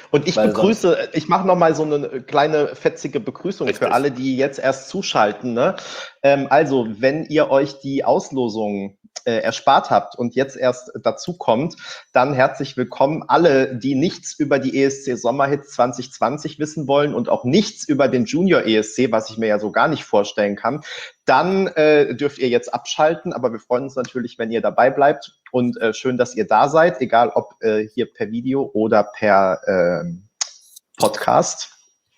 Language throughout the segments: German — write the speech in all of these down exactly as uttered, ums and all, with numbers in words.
Und ich Weil begrüße, ich mache nochmal so eine kleine fetzige Begrüßung Richtig. für alle, die jetzt erst zuschalten. Ne? Ähm, also, wenn ihr euch die Auslosung äh, erspart habt und jetzt erst dazu kommt, dann herzlich willkommen. Alle, die nichts über die E S C Sommerhits zwanzig zwanzig wissen wollen und auch nichts über den Junior E S C, was ich mir ja so gar nicht vorstellen kann, dann äh, dürft ihr jetzt abschalten. Aber wir freuen uns natürlich, wenn ihr dabei bleibt. Und äh, schön, dass ihr da seid, egal ob äh, hier per Video oder per äh, Podcast.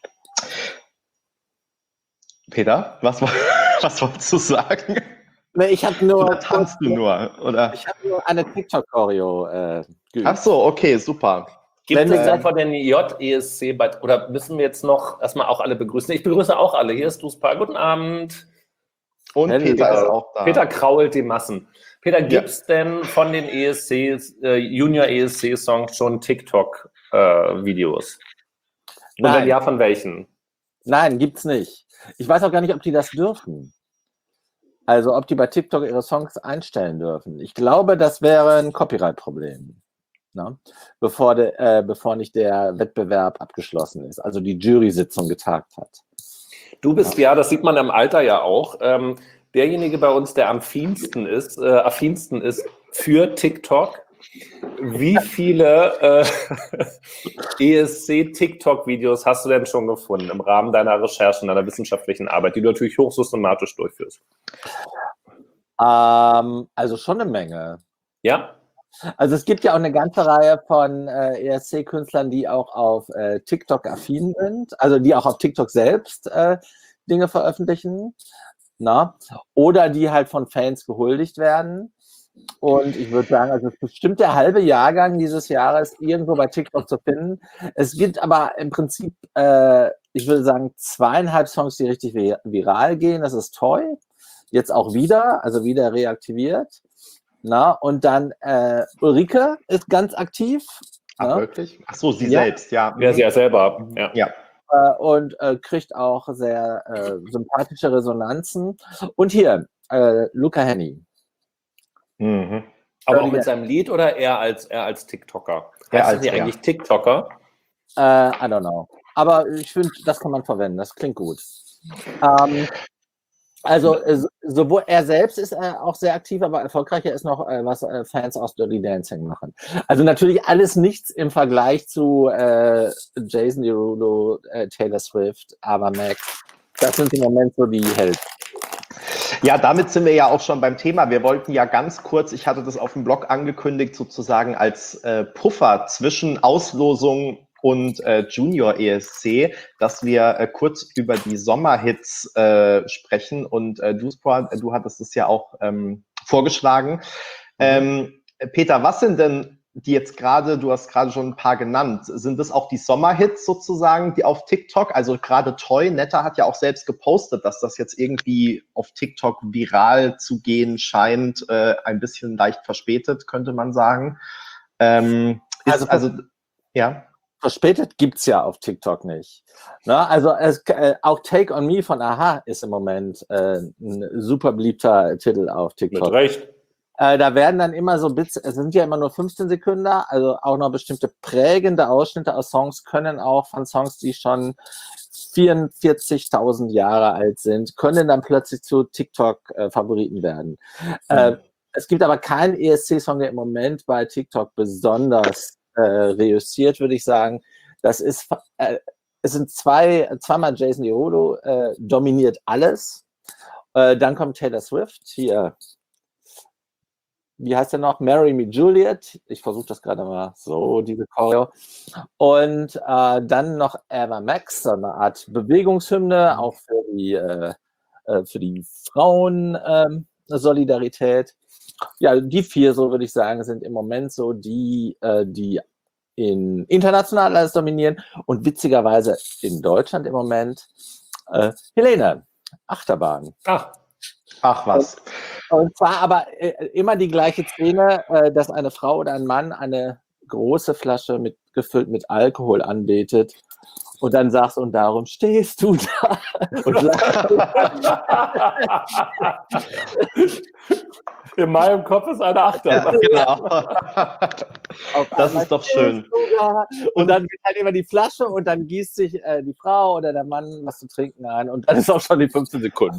Peter, was, was wolltest du sagen? Ich habe nur. Oder tanzt du nur? Oder? Ich habe nur eine TikTok-Choreo äh, geübt. Ach so, okay, super. Gibt Wenn es wir- denn von den J E S C, bei, oder müssen wir jetzt noch erstmal auch alle begrüßen? Ich begrüße auch alle. Hier ist Duspa. Guten Abend. Und Hello. Peter ist auch da. Peter krault die Massen. Peter, gibt es denn von den E S Cs, äh, Junior E S C-Songs schon TikTok-Videos? Und wenn Nein. ja, von welchen? Nein, gibt's nicht. Ich weiß auch gar nicht, ob die das dürfen. Also ob die bei TikTok ihre Songs einstellen dürfen. Ich glaube, das wäre ein Copyright-Problem. Ne? Bevor, de, äh, bevor nicht der Wettbewerb abgeschlossen ist, also die Jury-Sitzung getagt hat. Du bist ja, das sieht man im Alter ja auch, ähm, derjenige bei uns, der am affinsten ist, äh, affinsten ist für TikTok. Wie viele äh, E S C-TikTok-Videos hast du denn schon gefunden im Rahmen deiner Recherchen, deiner wissenschaftlichen Arbeit, die du natürlich hochsystematisch durchführst? Ähm, also schon eine Menge. Ja? Also es gibt ja auch eine ganze Reihe von äh, E S C-Künstlern, die auch auf äh, TikTok affin sind, also die auch auf TikTok selbst äh, Dinge veröffentlichen, na? Oder die halt von Fans gehuldigt werden. Und ich würde sagen, also bestimmt der halbe Jahrgang dieses Jahres irgendwo bei TikTok zu finden. Es gibt aber im Prinzip, äh, ich würde sagen, zweieinhalb Songs, die richtig vir viral gehen. Das ist Toy, jetzt auch wieder, also wieder reaktiviert. Na, und dann äh, Ulrike ist ganz aktiv. Ach, Na? wirklich? Ach so, sie Ja. selbst, ja. Ja, sie ja selber. Ja. Ja. Äh, und äh, kriegt auch sehr äh, sympathische Resonanzen. Und hier, äh, Luca Henny. Mhm. Aber auch mit seinem Lied oder eher als, eher als TikToker? Er Heißt als das nicht er. eigentlich TikToker? Äh, I don't know. Aber ich finde, das kann man verwenden. Das klingt gut. Ähm, also äh, so- sowohl er selbst ist äh, auch sehr aktiv, aber erfolgreicher ist noch, äh, was äh, Fans aus Dirty Dancing machen. Also natürlich alles nichts im Vergleich zu äh, Jason Derulo, äh, Taylor Swift, Ava Max. Das sind im Moment so die Helden. Ja, damit sind wir ja auch schon beim Thema. Wir wollten ja ganz kurz, ich hatte das auf dem Blog angekündigt, sozusagen als äh, Puffer zwischen Auslosung und äh, Junior E S C, dass wir äh, kurz über die Sommerhits äh, sprechen. Und äh, du, Sport, du hattest es ja auch ähm, vorgeschlagen. Ähm, Peter, was sind denn die jetzt gerade, du hast gerade schon ein paar genannt, sind das auch die Sommerhits sozusagen, die auf TikTok, also gerade Toy, Netta hat ja auch selbst gepostet, dass das jetzt irgendwie auf TikTok viral zu gehen scheint, äh, ein bisschen leicht verspätet, könnte man sagen. Ähm, ist, Also- also, ja. Verspätet gibt's ja auf TikTok nicht. Na, also es, äh, auch Take on Me von Aha ist im Moment äh, ein super beliebter Titel auf Mit TikTok. Recht. Äh, da werden dann immer so Bits, es sind ja immer nur fünfzehn Sekunden, also auch noch bestimmte prägende Ausschnitte aus Songs können auch von Songs, die schon vierundvierzigtausend Jahre alt sind, können dann plötzlich zu TikTok-Favoriten werden. Mhm. Äh, es gibt aber keinen E S C-Song, der im Moment bei TikTok besonders äh, reüssiert, würde ich sagen. Das ist, äh, es sind zwei, zweimal Jason Derulo, äh, dominiert alles. Äh, dann kommt Taylor Swift, hier, wie heißt der noch? Marry Me Juliet. Ich versuche das gerade mal so, diese Choreo. Und äh, dann noch Ava Max, so eine Art Bewegungshymne, auch für die, äh, äh, für die Frauen-Solidarität. Ja, die vier, so würde ich sagen, sind im Moment so die, äh, die in international alles dominieren. Und witzigerweise in Deutschland im Moment äh, Helene, Achterbahn. Ach, Ach was. Und zwar aber äh, immer die gleiche Szene, äh, dass eine Frau oder ein Mann eine große Flasche mit gefüllt mit Alkohol anbetet und dann sagst, und darum stehst du da. Und in meinem Kopf ist eine Achterbahn. Ja, genau. Das ist doch schön. Und dann geht halt immer die Flasche und dann gießt sich äh, die Frau oder der Mann was zu trinken ein und dann ist auch schon die fünfzehn Sekunden.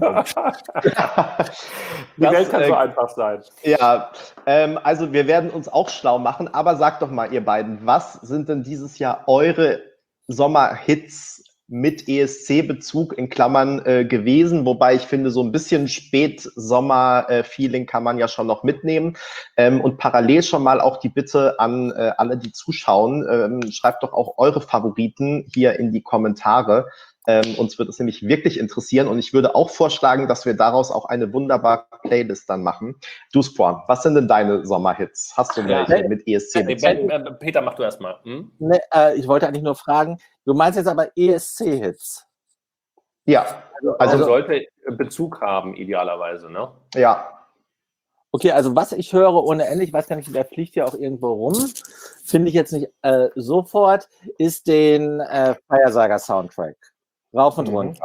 Die Welt kann äh, so einfach sein. Ja, ähm, also wir werden uns auch schlau machen, aber sagt doch mal, ihr beiden, was sind denn dieses Jahr eure Sommerhits mit E S C-Bezug in Klammern äh, gewesen, wobei ich finde, so ein bisschen Spätsommer-Feeling kann man ja schon noch mitnehmen. Ähm, und parallel schon mal auch die Bitte an äh, alle, die zuschauen, ähm, schreibt doch auch eure Favoriten hier in die Kommentare. Ähm, uns wird es nämlich wirklich interessieren und ich würde auch vorschlagen, dass wir daraus auch eine wunderbare Playlist dann machen. Duspor, was sind denn deine Sommerhits? Hast du welche Ja. mit E S C? Nee, ben, ben, Peter, mach du erst mal. Hm? Ne, äh, ich wollte eigentlich nur fragen, du meinst jetzt aber E S C-Hits? Ja, Also, also sollte Bezug haben, idealerweise, ne? ja. Okay, also was ich höre ohne Ende, ich weiß gar nicht, der fliegt ja auch irgendwo rum, finde ich jetzt nicht äh, sofort, ist den äh, Firesaga-Soundtrack. Rauf und Mhm. runter.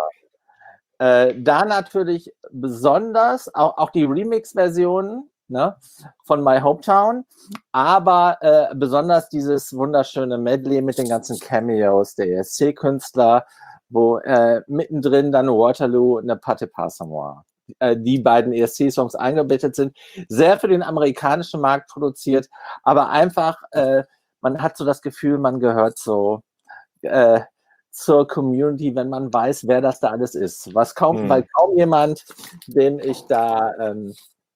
Äh, da natürlich besonders, auch, auch die Remix-Versionen, ne, von My Hometown, aber äh, besonders dieses wunderschöne Medley mit den ganzen Cameos der E S C-Künstler, wo äh, mittendrin dann Waterloo und eine Pate Passamoir, äh, die beiden E S C-Songs eingebettet sind. Sehr für den amerikanischen Markt produziert, aber einfach, äh, man hat so das Gefühl, man gehört so äh, zur Community, wenn man weiß, wer das da alles ist. Was kaum, Hm. weil kaum jemand, den ich da ähm,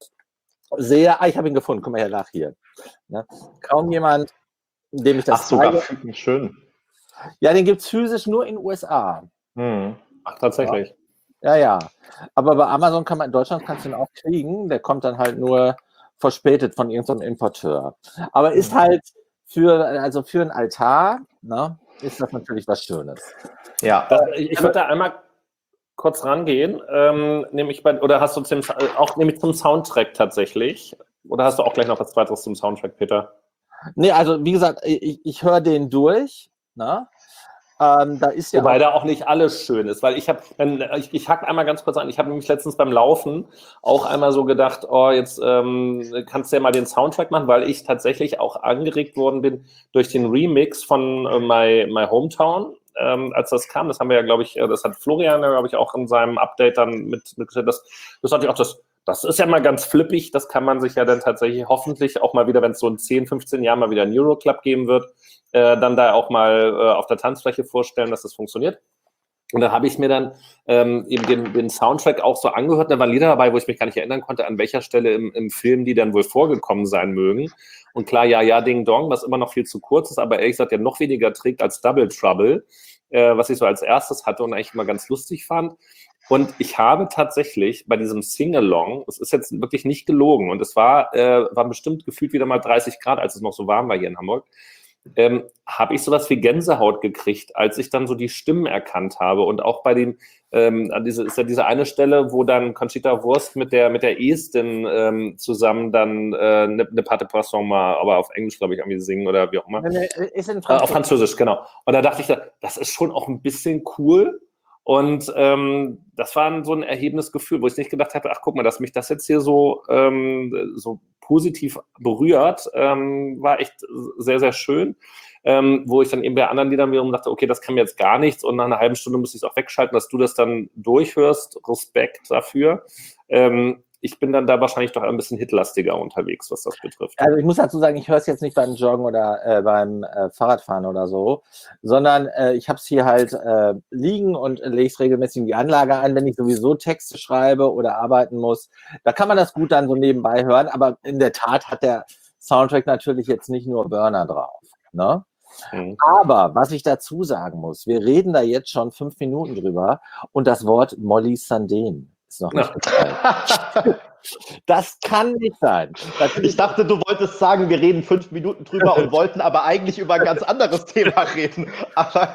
sehe, ah, ich habe ihn gefunden, guck mal her nach hier. Ne? Kaum jemand, dem ich das Ach, sogar zeige. schön. Ja, den gibt es physisch nur in den U S A. Hm. Ach, tatsächlich. Ja, ja. Aber bei Amazon kann man, in Deutschland kannst du ihn auch kriegen, der kommt dann halt nur verspätet von irgendeinem Importeur. Aber ist halt für, also für einen Altar, ne, ist das natürlich was Schönes. Ja. Das, ich ich würde da einmal kurz rangehen, ähm, nämlich bei, oder hast du zum, auch nämlich zum Soundtrack tatsächlich? Oder hast du auch gleich noch was weiteres zum Soundtrack, Peter? Nee, also wie gesagt, ich, ich höre den durch, ne? Ähm, da ist ja Wobei auch, da auch nicht alles schön ist, weil ich habe, ich, ich hack einmal ganz kurz an, ich habe nämlich letztens beim Laufen auch einmal so gedacht, oh, jetzt ähm, kannst du ja mal den Soundtrack machen, weil ich tatsächlich auch angeregt worden bin durch den Remix von äh, My, My Hometown, ähm, als das kam. Das haben wir ja, glaube ich, das hat Florian, glaube ich, auch in seinem Update dann mit, mitgestellt. Das, das hatte ich auch das. Das ist ja mal ganz flippig, das kann man sich ja dann tatsächlich hoffentlich auch mal wieder, wenn es so in zehn, fünfzehn Jahren mal wieder einen Euroclub geben wird, äh, dann da auch mal äh, auf der Tanzfläche vorstellen, dass das funktioniert. Und da habe ich mir dann ähm, eben den, den Soundtrack auch so angehört. Da waren Lieder dabei, wo ich mich gar nicht erinnern konnte, an welcher Stelle im, im Film die dann wohl vorgekommen sein mögen. Und klar, ja, ja, Ding Dong, was immer noch viel zu kurz ist, aber ehrlich gesagt ja noch weniger trägt als Double Trouble, äh, was ich so als erstes hatte und eigentlich immer ganz lustig fand. Und ich habe tatsächlich bei diesem Sing-Along, es ist jetzt wirklich nicht gelogen, und es war, äh, war bestimmt gefühlt wieder mal dreißig Grad, als es noch so warm war hier in Hamburg, ähm, habe ich sowas wie Gänsehaut gekriegt, als ich dann so die Stimmen erkannt habe. Und auch bei dem, ähm, diese, ist ja diese eine Stelle, wo dann Conchita Wurst mit der, mit der Estin ähm, zusammen dann eine äh, ne, ne Pate Poisson mal, aber auf Englisch, glaube ich, irgendwie singen oder wie auch immer. ist in Äh, auf Französisch, genau. Und da dachte ich, das ist schon auch ein bisschen cool. Und ähm, das war so ein erhebendes Gefühl, wo ich nicht gedacht habe, ach guck mal, dass mich das jetzt hier so, ähm, so positiv berührt, ähm, war echt sehr, sehr schön. Ähm, wo ich dann eben bei anderen Liedern wiederum dachte, okay, das kann mir jetzt gar nichts und nach einer halben Stunde muss ich es auch wegschalten, dass du das dann durchhörst. Respekt dafür. Ähm, ich bin dann da wahrscheinlich doch ein bisschen hitlastiger unterwegs, was das betrifft. Also ich muss dazu sagen, ich höre es jetzt nicht beim Joggen oder äh, beim äh, Fahrradfahren oder so, sondern äh, ich habe es hier halt äh, liegen und äh, lege es regelmäßig in die Anlage ein, wenn ich sowieso Texte schreibe oder arbeiten muss. Da kann man das gut dann so nebenbei hören, aber in der Tat hat der Soundtrack natürlich jetzt nicht nur Burner drauf, ne? Mhm. Aber was ich dazu sagen muss, wir reden da jetzt schon fünf Minuten drüber und das Wort Molly Sandén ist noch nicht gefallen. Das kann nicht sein. Ich dachte, du wolltest sagen, wir reden fünf Minuten drüber und wollten aber eigentlich über ein ganz anderes Thema reden. Aber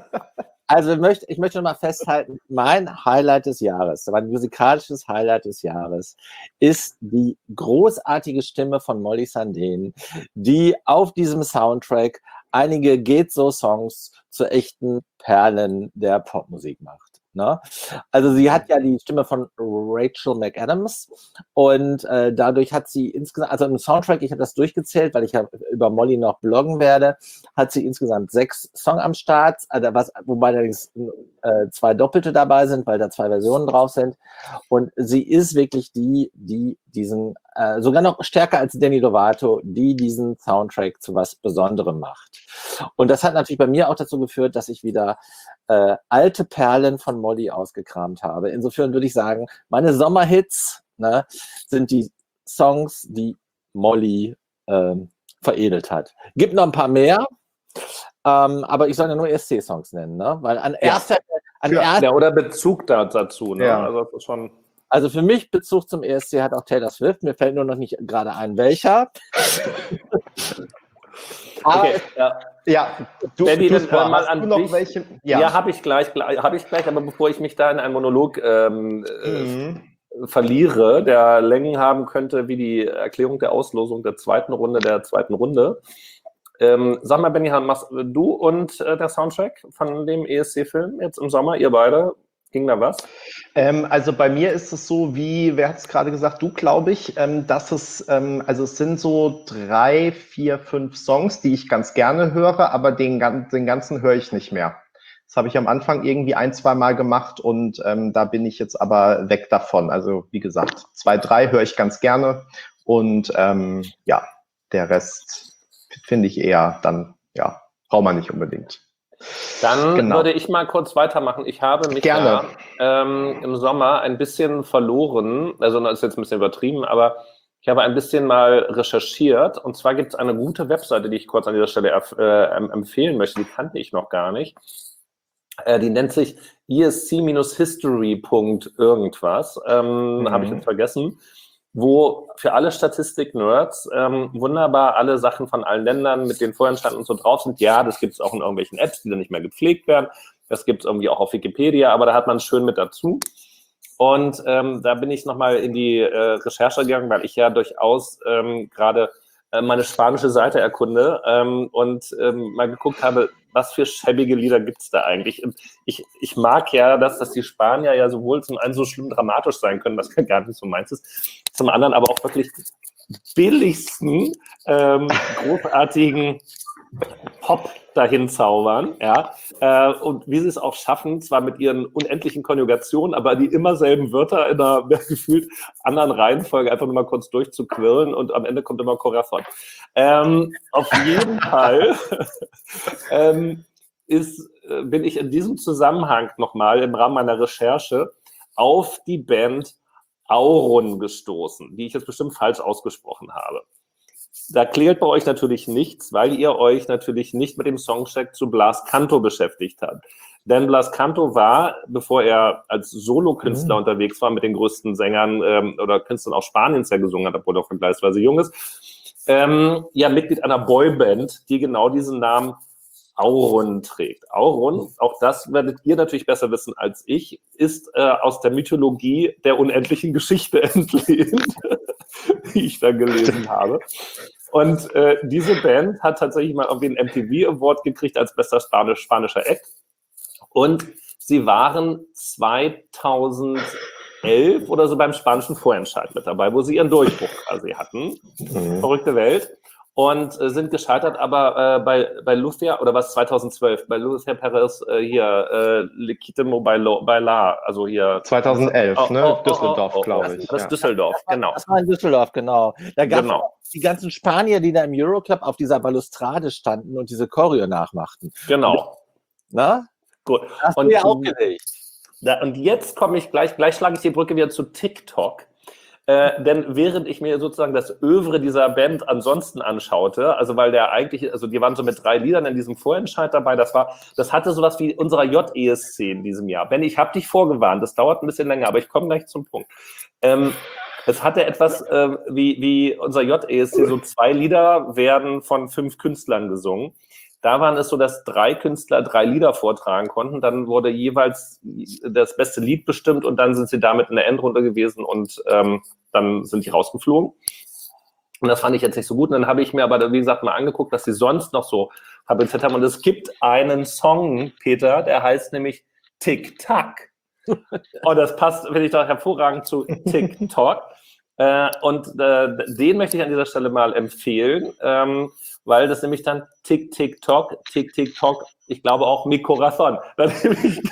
also ich möchte, ich möchte noch mal festhalten, mein Highlight des Jahres, mein musikalisches Highlight des Jahres ist die großartige Stimme von Molly Sandén, die auf diesem Soundtrack einige Geht-So-Songs zu echten Perlen der Popmusik macht. Ne? Also sie hat ja die Stimme von Rachel McAdams und äh, dadurch hat sie insgesamt, also im Soundtrack, ich habe das durchgezählt, weil ich ja über Molly noch bloggen werde, hat sie insgesamt sechs Songs am Start, also was, wobei allerdings äh, zwei Doppelte dabei sind, weil da zwei Versionen drauf sind. Und sie ist wirklich die, die diesen, äh, sogar noch stärker als Demi Lovato, die diesen Soundtrack zu was Besonderem macht. Und das hat natürlich bei mir auch dazu geführt, dass ich wieder äh, alte Perlen von Molly ausgekramt habe. Insofern würde ich sagen, meine Sommerhits, ne, sind die Songs, die Molly ähm, veredelt hat. Gibt noch ein paar mehr, ähm, aber ich soll ja nur E S C-Songs nennen, ne? Weil an Ja. erster an Ja, erster, ja, oder Bezug da, dazu. Ne? Ja. Also das ist schon. Also für mich Bezug zum E S C hat auch Taylor Swift. Mir fällt nur noch nicht gerade ein, welcher. Aber Okay, ja. Ja, du, Daddy, du, dann, äh, mal hast an du noch dich. welche? Ja, Ja, habe ich gleich, habe ich gleich, aber bevor ich mich da in einen Monolog ähm, Mhm. äh, verliere, der Längen haben könnte, wie die Erklärung der Auslosung der zweiten Runde der zweiten Runde. Ähm, sag mal, Benny, machst du und äh, der Soundtrack von dem E S C-Film jetzt im Sommer, ihr beide, ging da was? Ähm, also bei mir ist es so, wie, wer hat es gerade gesagt, du, glaube ich, ähm, dass es, ähm, also es sind so drei, vier, fünf Songs, die ich ganz gerne höre, aber den, gan- den ganzen höre ich nicht mehr. Das habe ich am Anfang irgendwie ein, zwei Mal gemacht und ähm, da bin ich jetzt aber weg davon. Also wie gesagt, zwei, drei höre ich ganz gerne und ähm, ja, der Rest finde ich eher dann, ja, braucht man nicht unbedingt. Dann Genau. würde ich mal kurz weitermachen. Ich habe mich Gerne. ja ähm, im Sommer ein bisschen verloren, also das ist jetzt ein bisschen übertrieben, aber ich habe ein bisschen mal recherchiert und zwar gibt es eine gute Webseite, die ich kurz an dieser Stelle äh, empfehlen möchte, die kannte ich noch gar nicht. Äh, die nennt sich E S C-History. irgendwas, ähm, Mhm. habe ich jetzt vergessen, wo für alle Statistik-Nerds ähm, wunderbar alle Sachen von allen Ländern mit den Vorentscheidungen und so drauf sind. Ja, das gibt es auch in irgendwelchen Apps, die dann nicht mehr gepflegt werden. Das gibt es irgendwie auch auf Wikipedia, aber da hat man es schön mit dazu. Und ähm, da bin ich nochmal in die äh, Recherche gegangen, weil ich ja durchaus ähm, gerade äh, meine spanische Seite erkunde ähm, und ähm, mal geguckt habe, was für schäbige Lieder gibt es da eigentlich. Und ich, ich mag ja, dass, dass die Spanier ja sowohl zum einen so schlimm dramatisch sein können, was gar nicht so meins ist, zum anderen aber auch wirklich billigsten, ähm, großartigen Pop dahin zaubern, ja, äh, und wie sie es auch schaffen, zwar mit ihren unendlichen Konjugationen, aber die immer selben Wörter in einer gefühlt anderen Reihenfolge einfach nur mal kurz durchzuquirlen und am Ende kommt immer Corazon. Ähm, auf jeden Fall ähm, ist, äh, bin ich in diesem Zusammenhang nochmal im Rahmen meiner Recherche auf die Band Auron gestoßen, die ich jetzt bestimmt falsch ausgesprochen habe. Da klärt bei euch natürlich nichts, weil ihr euch natürlich nicht mit dem Songcheck zu Blas Canto beschäftigt habt. Denn Blas Canto war, bevor er als Solokünstler Mhm. unterwegs war, mit den größten Sängern ähm, oder Künstlern auch Spaniens ja gesungen hat, obwohl er auch vergleichsweise jung ist, ähm, ja Mitglied einer Boyband, die genau diesen Namen Auron trägt. Auron, auch das werdet ihr natürlich besser wissen als ich, ist äh, aus der Mythologie der unendlichen Geschichte entlehnt, die ich da gelesen habe. Und äh, diese Band hat tatsächlich mal irgendwie einen M T V Award gekriegt als bester Spanisch, spanischer Act. Und sie waren zweitausendelf oder so beim spanischen Vorentscheid mit dabei, wo sie ihren Durchbruch quasi hatten. Mhm. Verrückte Welt. Und äh, sind gescheitert, aber äh, bei, bei Lucia, oder was, zweitausendzwölf, bei Lucia Perez äh, hier, äh, Le Quitemo Bailar, also hier. zweitausendelf, Oh, ne? oh, oh, Düsseldorf, oh, oh, glaube das, ich. das Ja. Düsseldorf, genau. Das war in Düsseldorf, genau. Da gab es Genau. die ganzen Spanier, die da im Euroclub auf dieser Balustrade standen und diese Choreo nachmachten. Genau. Na? Gut. Hast Und, du ja aufgelegt. da, und jetzt komme ich gleich, gleich schlage ich die Brücke wieder zu TikTok. Äh, denn während ich mir sozusagen das Övre dieser Band ansonsten anschaute, also weil der eigentlich, also die waren so mit drei Liedern in diesem Vorentscheid dabei, das war, das hatte sowas wie unserer J E S C in diesem Jahr. Ben, ich habe dich vorgewarnt, das dauert ein bisschen länger, aber ich komme gleich zum Punkt. Ähm, es hatte etwas äh, wie, wie unser J E S C, so zwei Lieder werden von fünf Künstlern gesungen. Da waren es so, dass drei Künstler drei Lieder vortragen konnten. Dann wurde jeweils das beste Lied bestimmt und dann sind sie damit in der Endrunde gewesen und ähm, dann sind die rausgeflogen. Und das fand ich jetzt nicht so gut. Und dann habe ich mir aber, wie gesagt, mal angeguckt, was sie sonst noch so fabriziert haben. Und es gibt einen Song, Peter, der heißt nämlich Tick-Tack. Und das passt, finde ich, doch hervorragend zu TikTok. Äh, und äh, den möchte ich an dieser Stelle mal empfehlen, ähm, weil das nämlich dann Tick, Tick, Tock, Tick, Tick, Tock, ich glaube auch Mi Corazon. Also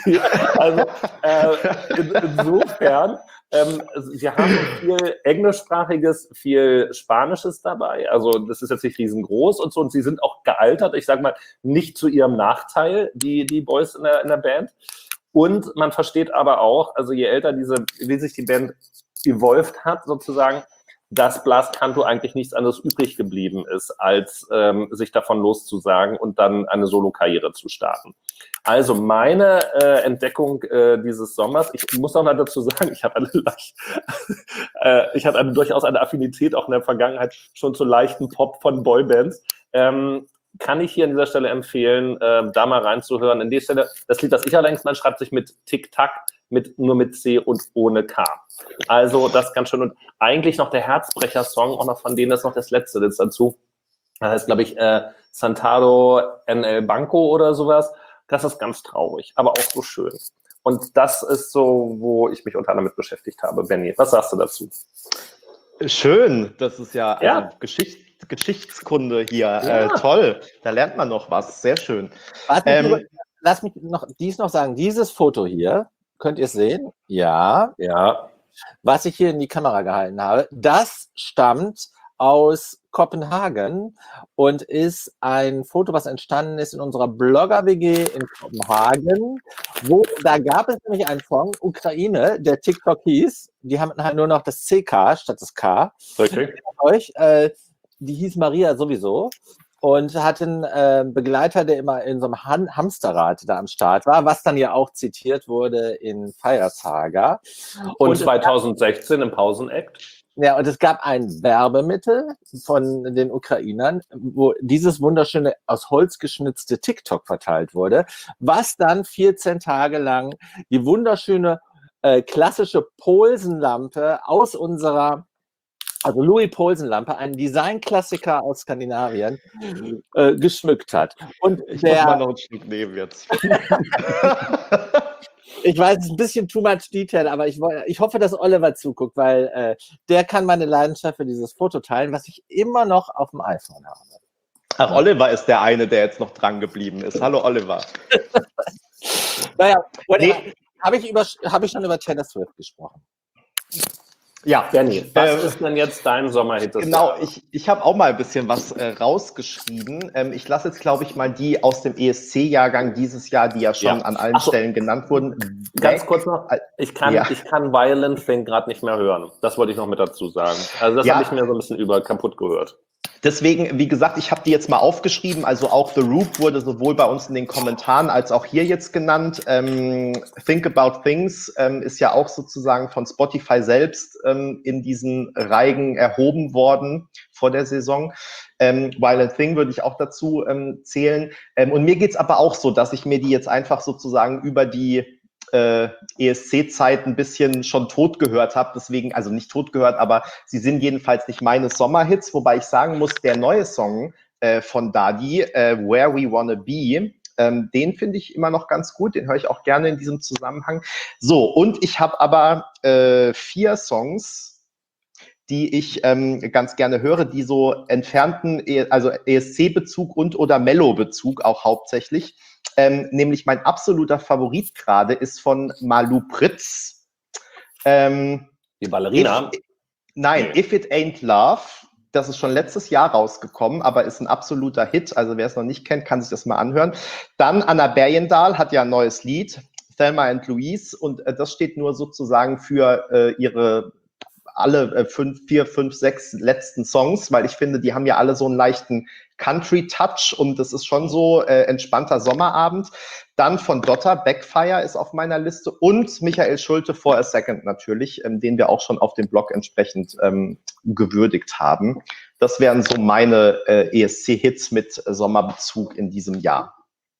äh, in, insofern, ähm, wir haben viel Englischsprachiges, viel Spanisches dabei. Also das ist jetzt nicht riesengroß und so. Und sie sind auch gealtert, ich sage mal, nicht zu ihrem Nachteil, die, die Boys in der, in der Band. Und man versteht aber auch, also je älter diese, wie sich die Band evolved hat, sozusagen, dass Blas Canto eigentlich nichts anderes übrig geblieben ist, als ähm, sich davon loszusagen und dann eine Solo-Karriere zu starten. Also meine äh, Entdeckung äh, dieses Sommers, ich muss auch mal dazu sagen, ich habe eine, äh, ich hatte eine, durchaus eine Affinität auch in der Vergangenheit schon zu leichten Pop von Boybands. Ähm, kann ich hier an dieser Stelle empfehlen, äh, da mal reinzuhören. In der Stelle, das Lied, das ich allerdings meine, schreibt sich mit Tick-Tack, mit, nur mit C und ohne K. Also das ist ganz schön. Und eigentlich noch der Herzbrecher-Song, auch noch von denen ist noch das letzte jetzt dazu. Das heißt, glaube ich, äh, Santado N El Banco oder sowas. Das ist ganz traurig, aber auch so schön. Und das ist so, wo ich mich unter anderem mit beschäftigt habe. Benni, was sagst du dazu? Schön, das ist ja, Ja. Also Geschicht, Geschichtskunde hier. Ja. Äh, toll, da lernt man noch was. Sehr schön. Warte, Ähm, lass mich noch dies noch sagen. Dieses Foto hier, könnt ihr es sehen? Ja. Ja. Was ich hier in die Kamera gehalten habe, das stammt aus Kopenhagen und ist ein Foto, was entstanden ist in unserer Blogger-W G in Kopenhagen. Wo, da gab es nämlich einen Song, Ukraine, der TikTok hieß. Die haben halt nur noch das C K statt das K. Richtig. Euch, äh, die hieß Maria sowieso und hatte einen äh, Begleiter, der immer in so einem Han Hamsterrad da am Start war, was dann ja auch zitiert wurde in Fire Saga. Und, Und zwanzig sechzehn im Pausenakt. ja, und es gab ein Werbemittel von den Ukrainern, wo dieses wunderschöne aus Holz geschnitzte TikTok verteilt wurde, was dann vierzehn Tage lang die wunderschöne äh, klassische Poulsen-Lampe aus unserer, also Louis Poulsen-Lampe, ein Designklassiker aus Skandinavien, äh, geschmückt hat. Und ich der, muss mal noch einen Schluck nehmen jetzt. Ich weiß, es ist ein bisschen too much detail, aber ich, ich hoffe, dass Oliver zuguckt, weil äh, der kann meine Leidenschaft für dieses Foto teilen, was ich immer noch auf dem iPhone habe. Ach, Oliver ist der eine, der jetzt noch dran geblieben ist. Hallo, Oliver. Naja, Nee. habe ich, über, hab ich schon über Taylor Swift gesprochen? Ja, Benni, was äh, ist denn jetzt dein Sommerhit des Genau, Jahres? ich, ich habe auch mal ein bisschen was äh, rausgeschrieben. Ähm, ich lasse jetzt, glaube ich, mal die aus dem E S C-Jahrgang dieses Jahr, die ja schon Ja. an allen Ach so. Stellen genannt wurden. Ganz weg. kurz noch, ich kann, Ja. ich kann Violent Thing gerade nicht mehr hören. Das wollte ich noch mit dazu sagen. Also das Ja. habe ich mir so ein bisschen über kaputt gehört. Deswegen, wie gesagt, ich habe die jetzt mal aufgeschrieben. Also auch The Roop wurde sowohl bei uns in den Kommentaren als auch hier jetzt genannt. Ähm, Think About Things ähm, ist ja auch sozusagen von Spotify selbst ähm, in diesen Reigen erhoben worden vor der Saison. Ähm, Violent Thing würde ich auch dazu ähm, zählen. Ähm, und mir geht's aber auch so, dass ich mir die jetzt einfach sozusagen über die äh, E S C-Zeit ein bisschen schon tot gehört habe, deswegen, also nicht tot gehört, aber sie sind jedenfalls nicht meine Sommerhits, wobei ich sagen muss, der neue Song äh, von Dadi, äh, Where We Wanna Be, ähm, den finde ich immer noch ganz gut, den höre ich auch gerne in diesem Zusammenhang. So, und ich habe aber äh, vier Songs, die ich ähm, ganz gerne höre, die so entfernten, E- also E S C-Bezug und oder Mellow-Bezug auch hauptsächlich. Ähm, nämlich mein absoluter Favorit gerade ist von Malu Pritz. Ähm, Die Ballerina. If, nein, Nee. If It Ain't Love. Das ist schon letztes Jahr rausgekommen, aber ist ein absoluter Hit. Also wer es noch nicht kennt, kann sich das mal anhören. Dann Anna Bergendahl hat ja ein neues Lied, Thelma and Louise. Und äh, das steht nur sozusagen für äh, ihre alle äh, fünf, vier, fünf, sechs letzten Songs, weil ich finde, die haben ja alle so einen leichten Country-Touch und das ist schon so äh, entspannter Sommerabend. Dann von Dotter, Backfire ist auf meiner Liste und Michael Schulte, For a Second natürlich, ähm, den wir auch schon auf dem Blog entsprechend ähm, gewürdigt haben. Das wären so meine äh, E S C-Hits mit äh, Sommerbezug in diesem Jahr.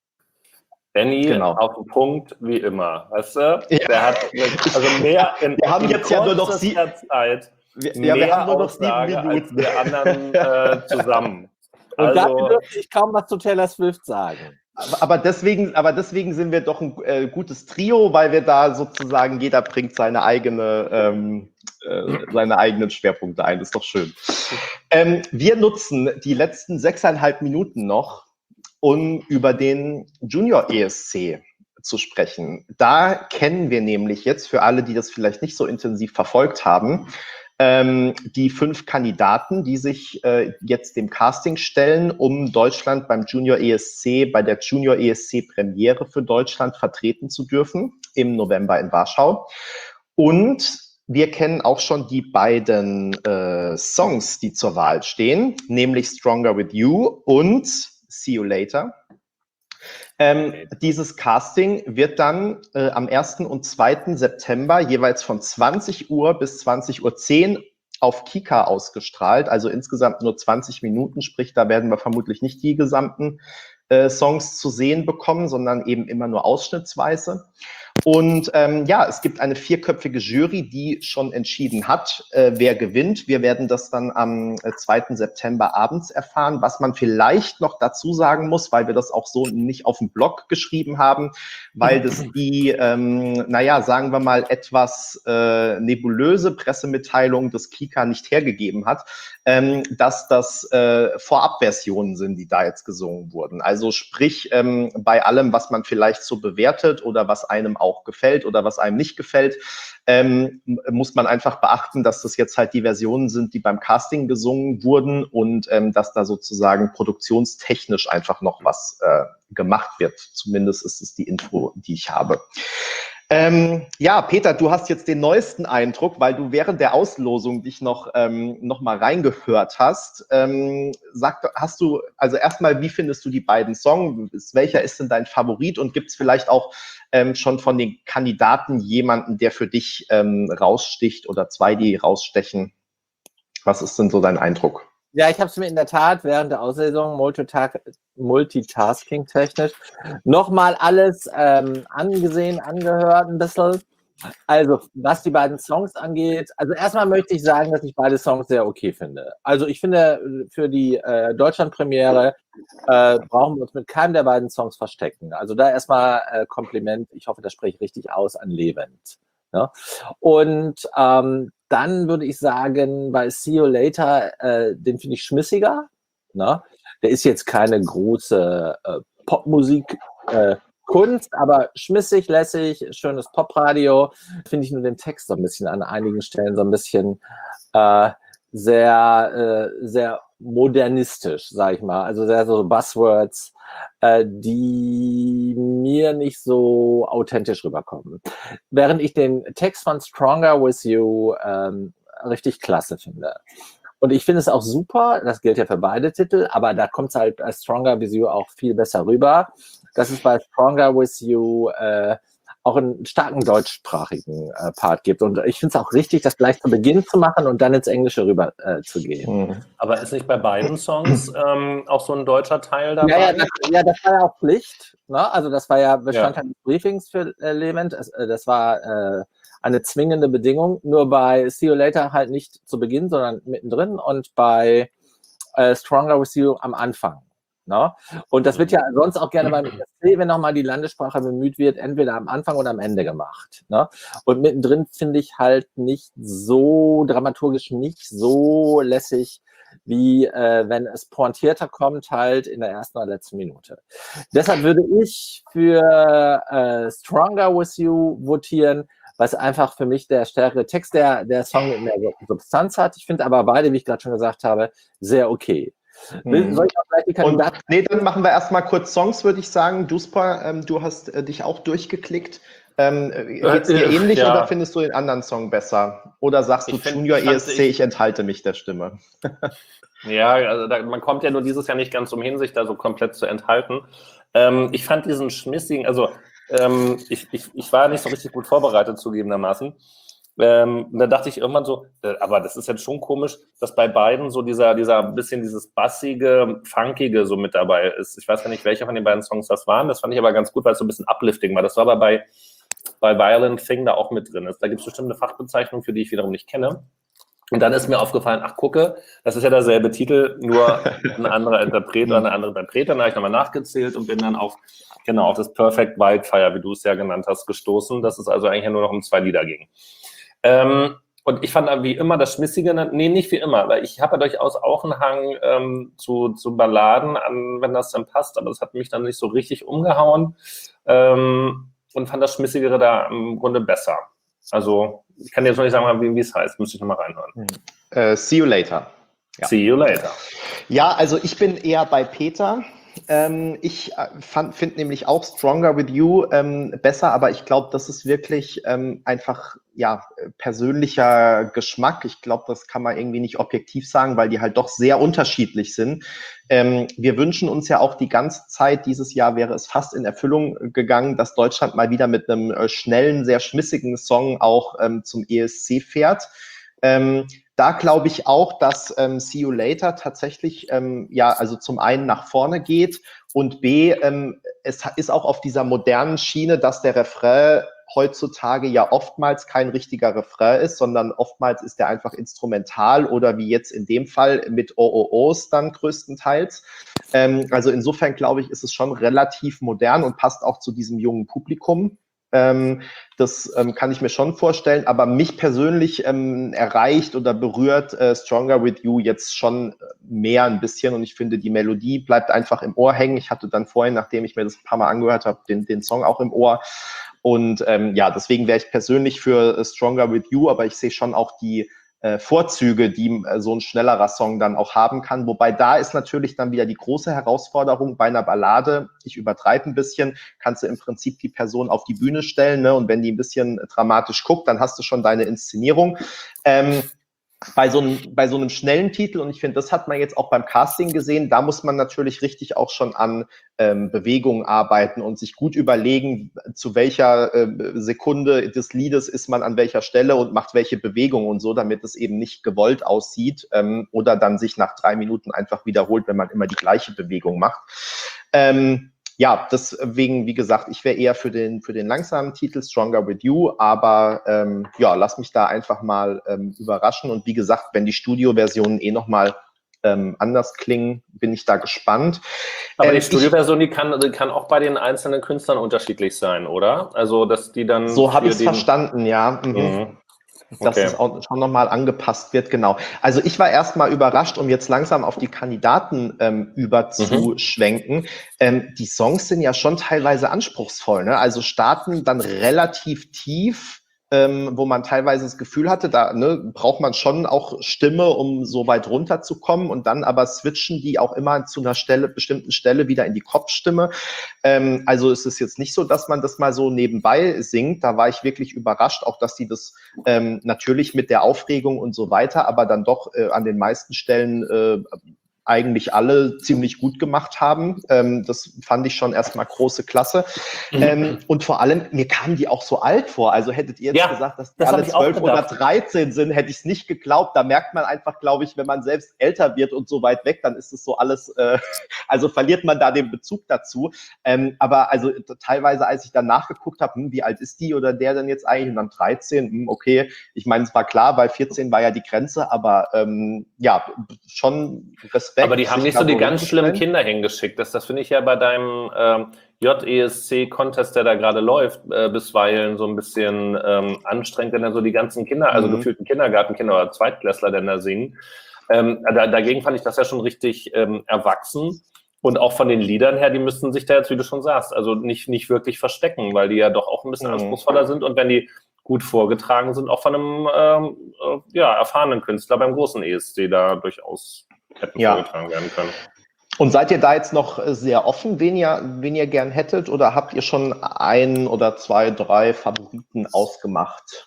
Benni, Genau. auf den Punkt wie immer. Weißt du? Ja. Der hat also mehr in, Wir haben in jetzt ja nur noch sie- kürzester Zeit Wir, ja, mehr wir haben nur noch sieben Aussage als Minuten. wir anderen äh, zusammen. Und Also, dafür dürfte ich kaum was zu Taylor Swift sagen. Aber, aber, deswegen, aber deswegen sind wir doch ein äh, gutes Trio, weil wir da sozusagen, jeder bringt seine eigene, ähm, äh, seine eigenen Schwerpunkte ein. Das ist doch schön. Ähm, wir nutzen die letzten sechseinhalb Minuten noch, um über den Junior E S C zu sprechen. Da kennen wir nämlich jetzt, für alle, die das vielleicht nicht so intensiv verfolgt haben, ähm, die fünf Kandidaten, die sich äh, jetzt dem Casting stellen, um Deutschland beim Junior E S C, bei der Junior E S C Premiere für Deutschland vertreten zu dürfen, im November in Warschau. Und wir kennen auch schon die beiden äh, Songs, die zur Wahl stehen, nämlich Stronger With You und See You Later. Ähm, okay. Dieses Casting wird dann äh, am ersten und zweiten September jeweils von zwanzig Uhr bis zwanzig Uhr zehn auf Kika ausgestrahlt, also insgesamt nur zwanzig Minuten, sprich, da werden wir vermutlich nicht die gesamten äh, Songs zu sehen bekommen, sondern eben immer nur ausschnittsweise. Und ähm, ja, es gibt eine vierköpfige Jury, die schon entschieden hat, äh, wer gewinnt. Wir werden das dann am äh, zweiten September abends erfahren. Was man vielleicht noch dazu sagen muss, weil wir das auch so nicht auf dem Blog geschrieben haben, weil das die, ähm, naja, sagen wir mal, etwas äh, nebulöse Pressemitteilung des Kika nicht hergegeben hat, ähm, dass das äh, Vorabversionen sind, die da jetzt gesungen wurden. Also sprich, ähm, bei allem, was man vielleicht so bewertet oder was einem auch gefällt oder was einem nicht gefällt, ähm, muss man einfach beachten, dass das jetzt halt die Versionen sind, die beim Casting gesungen wurden und ähm, dass da sozusagen produktionstechnisch einfach noch was äh, gemacht wird. Zumindest ist es die Info, die ich habe. Ähm, ja, Peter, du hast jetzt den neuesten Eindruck, weil du während der Auslosung dich noch, ähm, noch mal reingehört hast. Ähm, sag, hast du, also erstmal, wie findest du die beiden Songs? Welcher ist denn dein Favorit? Und gibt es vielleicht auch ähm, schon von den Kandidaten jemanden, der für dich ähm, raussticht oder zwei, die rausstechen? Was ist denn so dein Eindruck? Ja, ich habe es mir in der Tat während der Auslesung Multitasking-technisch nochmal alles ähm, angesehen, angehört ein bisschen. Also, was die beiden Songs angeht, also erstmal möchte ich sagen, dass ich beide Songs sehr okay finde. Also ich finde, für die äh, Deutschland-Premiere äh, brauchen wir uns mit keinem der beiden Songs verstecken. Also da erstmal äh, Kompliment, ich hoffe, das spreche ich richtig aus, an Levent. Ja? Und ähm, dann würde ich sagen, bei See You Later, äh, den finde ich schmissiger. Ne? Der ist jetzt keine große äh, Popmusik, äh, Kunst, aber schmissig, lässig, schönes Popradio. Finde ich nur den Text so ein bisschen an einigen Stellen so ein bisschen äh, sehr, äh, sehr modernistisch, sag ich mal. Also sehr so Buzzwords, äh, die mir nicht so authentisch rüberkommen. Während ich den Text von Stronger With You ähm, richtig klasse finde. Und ich finde es auch super, das gilt ja für beide Titel, aber da kommt es halt bei Stronger With You auch viel besser rüber, dass es bei Stronger With You äh, auch einen starken deutschsprachigen äh, Part gibt. Und ich finde es auch richtig, das gleich zu Beginn zu machen und dann ins Englische rüber äh, zu gehen. Mhm. Aber ist nicht bei beiden Songs ähm, auch so ein deutscher Teil dabei? Ja, ja, das, ja, das war ja auch Pflicht. Ne? Also das war ja Bestandteil ja. des Briefings für äh, Levent. Es, äh, das war äh, eine zwingende Bedingung. Nur bei See You Later halt nicht zu Beginn, sondern mittendrin und bei äh, Stronger With You am Anfang. Ne? Und das wird ja sonst auch gerne beim E S C, wenn nochmal die Landessprache bemüht wird, entweder am Anfang oder am Ende gemacht. Ne? Und mittendrin finde ich halt nicht so dramaturgisch nicht so lässig, wie äh, wenn es pointierter kommt, halt in der ersten oder letzten Minute. Deshalb würde ich für äh, Stronger With You votieren, was einfach für mich der stärkere Text der, der Song mit mehr Substanz hat. Ich finde aber beide, wie ich gerade schon gesagt habe, sehr okay. Hm. Soll ich auch gleich die Kandidaten? Und, nee, dann machen wir erstmal kurz Songs, würde ich sagen. Duspa, ähm, du hast äh, dich auch durchgeklickt. Ähm, Geht es dir äh, ähnlich ja. oder findest du den anderen Song besser? Oder sagst du, ich Junior find, E S C, ich, ich enthalte mich der Stimme? Ja, also da, man kommt ja nur dieses Jahr nicht ganz umhin, sich da so komplett zu enthalten. Ähm, ich fand diesen schmissigen, also ähm, ich, ich, ich war nicht so richtig gut vorbereitet, zugegebenermaßen. Ähm, und da dachte ich irgendwann so, äh, aber das ist jetzt schon komisch, dass bei beiden so dieser, dieser bisschen dieses bassige, funkige so mit dabei ist. Ich weiß ja nicht, welche von den beiden Songs das waren. Das fand ich aber ganz gut, weil es so ein bisschen uplifting war. Das war aber bei, bei Violent Thing da auch mit drin ist. Da gibt es bestimmt eine Fachbezeichnung, für die ich wiederum nicht kenne. Und dann ist mir aufgefallen, ach gucke, das ist ja derselbe Titel, nur ein anderer Interpret oder eine andere Interpretin. Dann habe ich nochmal nachgezählt und bin dann auf, genau, auf das Perfect Wildfire, wie du es ja genannt hast, gestoßen, dass es also eigentlich nur noch um zwei Lieder ging. Ähm, und ich fand wie immer das Schmissige, nee, nicht wie immer, weil ich habe ja durchaus auch einen Hang ähm, zu, zu Balladen, an, wenn das dann passt, aber das hat mich dann nicht so richtig umgehauen ähm, und fand das Schmissigere da im Grunde besser. Also, ich kann jetzt noch nicht sagen, wie, wie es heißt. Müsste ich nochmal reinhören. Äh, see you later. Ja. See you later. Ja, also ich bin eher bei Peter. Ähm, ich finde nämlich auch Stronger With You ähm, besser, aber ich glaube, das ist wirklich ähm, einfach ja persönlicher Geschmack. Ich glaube, das kann man irgendwie nicht objektiv sagen, weil die halt doch sehr unterschiedlich sind. Ähm, wir wünschen uns ja auch die ganze Zeit, dieses Jahr wäre es fast in Erfüllung gegangen, dass Deutschland mal wieder mit einem äh, schnellen, sehr schmissigen Song auch ähm, zum E S C fährt. Ähm, Da glaube ich auch, dass ähm, See You Later tatsächlich ähm, ja also zum einen nach vorne geht und B, ähm, es ist auch auf dieser modernen Schiene, dass der Refrain heutzutage ja oftmals kein richtiger Refrain ist, sondern oftmals ist der einfach instrumental oder wie jetzt in dem Fall mit O O Os dann größtenteils. Ähm, also insofern glaube ich, ist es schon relativ modern und passt auch zu diesem jungen Publikum. Ähm, das ähm, kann ich mir schon vorstellen, aber mich persönlich ähm, erreicht oder berührt äh, Stronger With You jetzt schon mehr ein bisschen und ich finde, die Melodie bleibt einfach im Ohr hängen. Ich hatte dann vorhin, nachdem ich mir das ein paar Mal angehört habe, den, den Song auch im Ohr und ähm, ja, deswegen wäre ich persönlich für äh, Stronger With You, aber ich sehe schon auch die äh, Vorzüge, die äh, so ein schnellerer Song dann auch haben kann. Wobei da ist natürlich dann wieder die große Herausforderung bei einer Ballade, ich übertreibe ein bisschen, kannst du im Prinzip die Person auf die Bühne stellen, ne? Und wenn die ein bisschen dramatisch guckt, dann hast du schon deine Inszenierung. Ähm, bei so einem, bei so einem schnellen Titel, und ich finde, das hat man jetzt auch beim Casting gesehen, da muss man natürlich richtig auch schon an ähm, Bewegungen arbeiten und sich gut überlegen, zu welcher äh, Sekunde des Liedes ist man an welcher Stelle und macht welche Bewegung und so, damit es eben nicht gewollt aussieht ähm, oder dann sich nach drei Minuten einfach wiederholt, wenn man immer die gleiche Bewegung macht. Ähm, Ja, deswegen, wie gesagt, ich wäre eher für den, für den langsamen Titel Stronger With You, aber ähm, ja, lass mich da einfach mal ähm, überraschen und wie gesagt, wenn die Studioversionen eh nochmal ähm, anders klingen, bin ich da gespannt. Aber ähm, die Studioversion, die kann, die kann auch bei den einzelnen Künstlern unterschiedlich sein, oder? Also, dass die dann So habe ich es den... verstanden, ja. Mhm. Mhm. Dass Okay. es auch schon nochmal angepasst wird, genau. Also ich war erstmal überrascht, um jetzt langsam auf die Kandidaten ähm, überzuschwenken. Mhm. Ähm, die Songs sind ja schon teilweise anspruchsvoll, ne? Also starten dann relativ tief, ähm, wo man teilweise das Gefühl hatte, da ne, braucht man schon auch Stimme, um so weit runterzukommen und dann aber switchen die auch immer zu einer Stelle, bestimmten Stelle wieder in die Kopfstimme. Ähm, also es ist jetzt nicht so, dass man das mal so nebenbei singt. Da war ich wirklich überrascht, auch dass die das ähm, natürlich mit der Aufregung und so weiter, aber dann doch äh, an den meisten Stellen äh, eigentlich alle ziemlich gut gemacht haben. Ähm, das fand ich schon erstmal große Klasse. Mhm. Ähm, und vor allem, mir kamen die auch so alt vor. Also hättet ihr jetzt ja, gesagt, dass die das alle zwölf oder dreizehn sind, hätte ich es nicht geglaubt. Da merkt man einfach, glaube ich, wenn man selbst älter wird und so weit weg, dann ist es so alles, äh, also verliert man da den Bezug dazu. Ähm, aber also teilweise, als ich dann nachgeguckt habe, hm, wie alt ist die oder der denn jetzt eigentlich? Und dann dreizehn, hm, okay. Ich meine, es war klar, weil vierzehn war ja die Grenze, aber ähm, ja, schon Respekt. Aber die haben nicht so die ganz schlimmen Kinder hingeschickt. Das, das finde ich ja bei deinem ähm, J E S C-Contest, der da gerade läuft, äh, bisweilen so ein bisschen ähm, anstrengend, wenn dann so die ganzen Kinder, also mhm. gefühlten Kindergartenkinder oder Zweitklässler denn da singen. Ähm, da, dagegen fand ich das ja schon richtig ähm, erwachsen. Und auch von den Liedern her, die müssten sich da jetzt, wie du schon sagst, also nicht, nicht wirklich verstecken, weil die ja doch auch ein bisschen mhm. anspruchsvoller sind. Und wenn die gut vorgetragen sind, auch von einem ähm, äh, ja, erfahrenen Künstler beim großen E S C da durchaus hätten ja. vorgetragen werden können. Und seid ihr da jetzt noch sehr offen, wen ihr, wen ihr gern hättet, oder habt ihr schon ein oder zwei, drei Favoriten ausgemacht?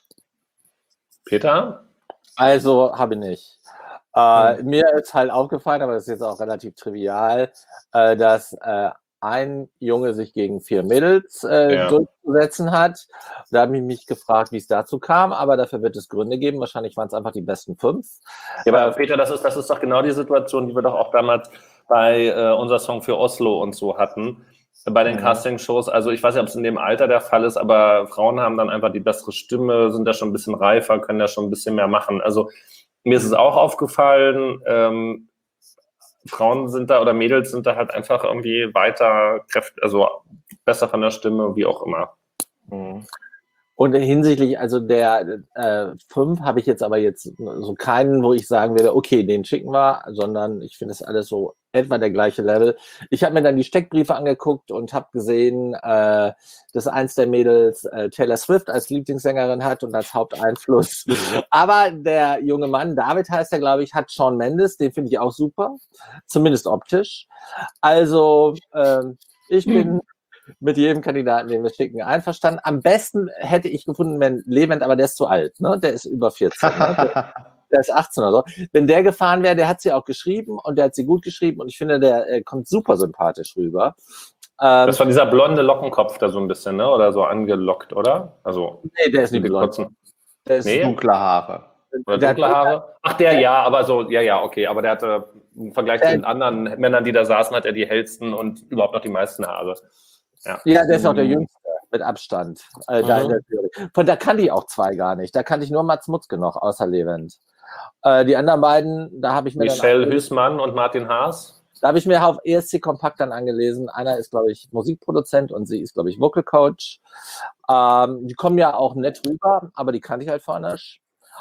Peter? Also, habe ich nicht. Äh, hm. Mir ist halt aufgefallen, aber das ist jetzt auch relativ trivial, äh, dass äh, ein Junge sich gegen vier Mädels äh, ja. durchzusetzen hat. Da habe ich mich gefragt, wie es dazu kam, aber dafür wird es Gründe geben. Wahrscheinlich waren es einfach die besten fünf. Ja, aber Peter, das ist, das ist doch genau die Situation, die wir doch auch damals bei äh, unser Song für Oslo und so hatten, bei den mhm. Castingshows. Also ich weiß nicht, ob es in dem Alter der Fall ist, aber Frauen haben dann einfach die bessere Stimme, sind da schon ein bisschen reifer, können da schon ein bisschen mehr machen. Also mir ist es auch aufgefallen, ähm, Frauen sind da oder Mädels sind da halt einfach irgendwie weiter kräftig, also besser von der Stimme, wie auch immer. Mhm. Und hinsichtlich, also der äh, fünf habe ich jetzt aber jetzt so keinen, wo ich sagen würde, okay, den schicken wir, sondern ich finde es alles so etwa der gleiche Level. Ich habe mir dann die Steckbriefe angeguckt und habe gesehen, äh, dass eins der Mädels äh, Taylor Swift als Lieblingssängerin hat und als Haupteinfluss. Aber der junge Mann, David heißt er, glaube ich, hat Shawn Mendes, den finde ich auch super, zumindest optisch. Also äh, ich bin mit jedem Kandidaten, den wir schicken, einverstanden. Am besten hätte ich gefunden, wenn Levent, aber der ist zu alt, ne? Der ist über vierzehn, ne? der, der ist achtzehn oder so. Wenn der gefahren wäre, der hat sie auch geschrieben und der hat sie gut geschrieben und ich finde, der äh, kommt super sympathisch rüber. Ähm, Das war dieser blonde Lockenkopf da so ein bisschen, ne? Oder so angelockt, oder? Also, nee, der ist nicht blond. kurzen, Der ist nee? Dunkle Haare. Oder der dunkle hat- Haare? Ach, der ja, aber so, ja, ja, okay. Aber der hatte im Vergleich zu Der- den anderen Männern, die da saßen, hat er die hellsten und überhaupt noch die meisten Haare. Ja. Ja, der ist auch der Mhm. Jüngste mit Abstand. Äh, da in Mhm. der Theorie. Von da kannte ich auch zwei gar nicht. Da kannte ich nur Mats Mutzke noch, außer Levent. Äh, die anderen beiden, da habe ich mir Michelle dann Hüßmann und Martin Haas. Da habe ich mir auf E S C Kompakt dann angelesen. Einer ist, glaube ich, Musikproduzent und sie ist, glaube ich, Vocal Coach. Ähm, die kommen ja auch nett rüber, aber die kannte ich halt vorher nicht.